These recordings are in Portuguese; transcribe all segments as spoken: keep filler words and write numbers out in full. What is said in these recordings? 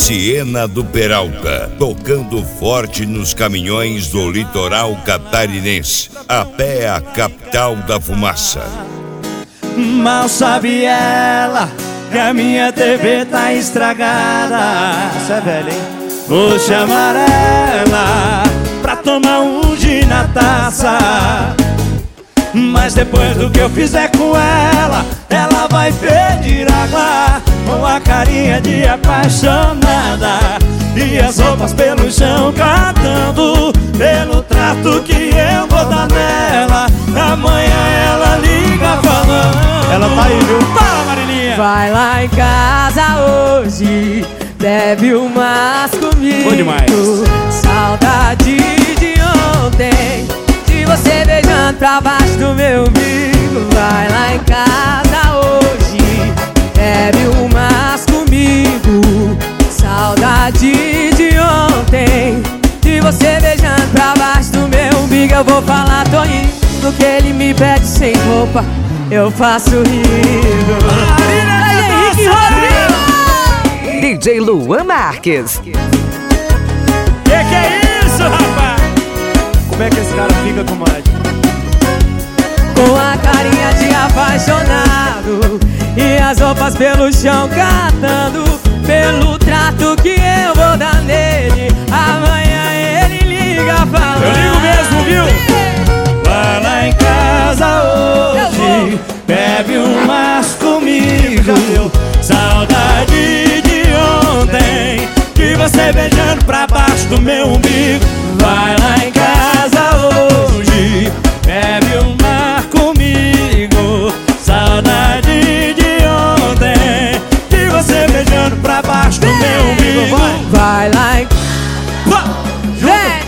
Siena do Peralta, tocando forte nos caminhões do litoral catarinense, a pé a capital da fumaça. Mal sabe ela que a minha T V tá estragada. Isso é velho, hein? Vou chamar ela pra tomar um gin na taça, mas depois do que eu fizer com ela, ela vai pedir água com a carinha de apaixonada e as roupas pelo chão cantando pelo trato que eu vou dar nela. Amanhã ela liga falando. Ela tá aí, viu? Fala, Marilinha! Vai lá em casa hoje, bebe umas comigo. Bom demais. Saudade de ontem, de você beijando pra baixo do meu umbigo. Vai lá em casa hoje, bebe umas comigo. Saudade de ontem, de você beijando pra baixo do meu umbigo. Eu vou falar, tô indo, que ele me pede sem roupa, eu faço rindo. Henrique Rodrigo! D J Luan Marques. Que que é isso, rapaz? Como é que esse cara fica com mais? Com a carinha de apaixonado e as roupas pelo chão catando pelo trato que eu vou dar nele. Amanhã ele liga falando. Eu ligo mesmo, viu? Vai lá em casa hoje, bebe umas comigo. Saudade de ontem, de você beijando pra baixo do meu umbigo. Vai lá em casa hoje, bebe uma comigo. Saudade de ontem, de você beijando pra baixo do meu umbigo. Vai lá em... Vem!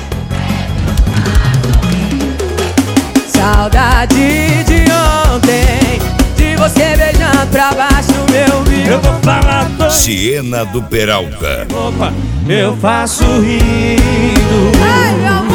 Saudade de ontem, de você beijando pra baixo do meu umbigo. Eu vou falar todo. Siena do Peralta. Opa, eu faço rindo. Ai, meu